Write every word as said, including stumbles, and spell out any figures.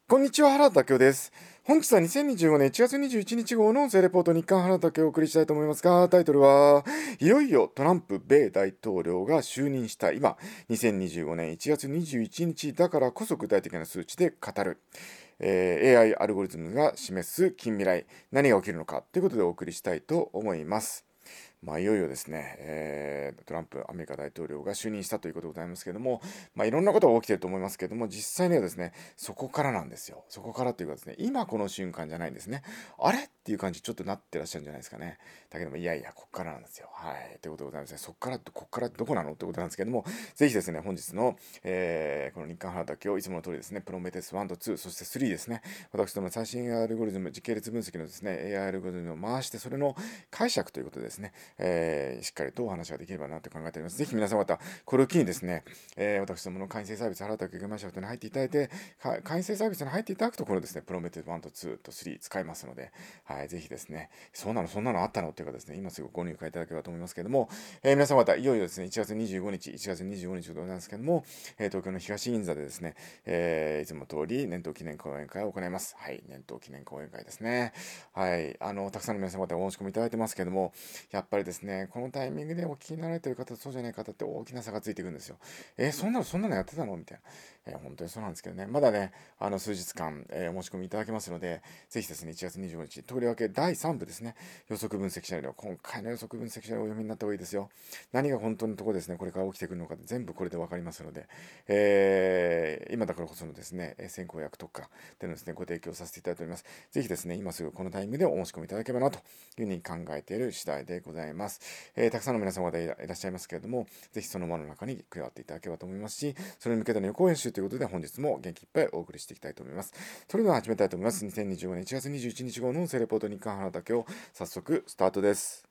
こんにちは、原田明夫です。本日はにせんにじゅうごねんいちがつにじゅういちにち号の音声レポート日刊原田明夫をお送りしたいと思いますが、タイトルは、いよいよトランプ米大統領が就任した今、にせんにじゅうごねんいちがつにじゅういちにちだからこそ具体的な数値で語る。えー、エーアイ アイアルゴリズムが示す近未来、何が起きるのかということでお送りしたいと思います。まあ、いよいよですね、えー、トランプアメリカ大統領が就任したということでございますけれども、まあ、いろんなことが起きていると思いますけれども、実際にはですね、そこからなんですよ。そこからというかですね、今この瞬間じゃないんですね。あれっていう感じちょっとなってらっしゃるんじゃないですかね。だけども、いやいや、ここからなんですよ。はい。ということでございますね。そこから、ここからどこなのってことなんですけれども、ぜひですね、本日の、えー、この日刊原田明夫、いつもの通りですね、プロメテスいとに、そしてさんですね、私ども最新 エーアイ アイアルゴリズム、時系列分析のですね、エーアイ アイアルゴリズムを回して、それの解釈ということでですね、えー、しっかりとお話ができればなと考えております。ぜひ皆様方、これを機にですね、えー、私どもの会員制サービス、原田明夫マシャフトに入っていただいて、会員制サービスに入っていただくと、このですね、プロメテスいとにとさん使えますので、はい、ぜひですね、そうなの、そんなのあったのっていうかですね、今すぐご入会いただければと思いますけれども、えー、皆様方、いよいよですね、いちがつにじゅうごにち、いちがつにじゅうごにちでございますけれども、えー、東京の東銀座でですね、えー、いつも通り年頭記念講演会を行います。はい、年頭記念講演会ですね。はい、あの、たくさんの皆様方お申し込みいただいてますけれども、やっぱりですね、このタイミングでお聞きになられている方とそうじゃない方って大きな差がついていくんですよ。えー、そんなの、そんなのやってたのみたいな。えー、本当にそうなんですけどね。まだね、あの、数日間、えー、お申し込みいただけますので、ぜひですね、いちがつにじゅうごにち、とりわけだいさんぶですね、予測分析シナリオ、今回の予測分析シナリオをお読みになった方がいいですよ。何が本当のところですね、これから起きてくるのか全部これでわかりますので、えー、今だからこそのですね、先行薬とかでのですね、ご提供させていただいております。ぜひですね、今すぐこのタイミングでお申し込みいただければなというふうに考えている次第でございます。えー、たくさんの皆様方いらっしゃいますけれども、ぜひその輪の中に加わっていただければと思いますし、それに向けての予行演習ということで本日も元気いっぱいお送りしていきたいと思います。それでは始めたいと思います。にせんにじゅうごねんいちがつにじゅういちにち号の音声レポート日刊原田明夫、早速スタートです。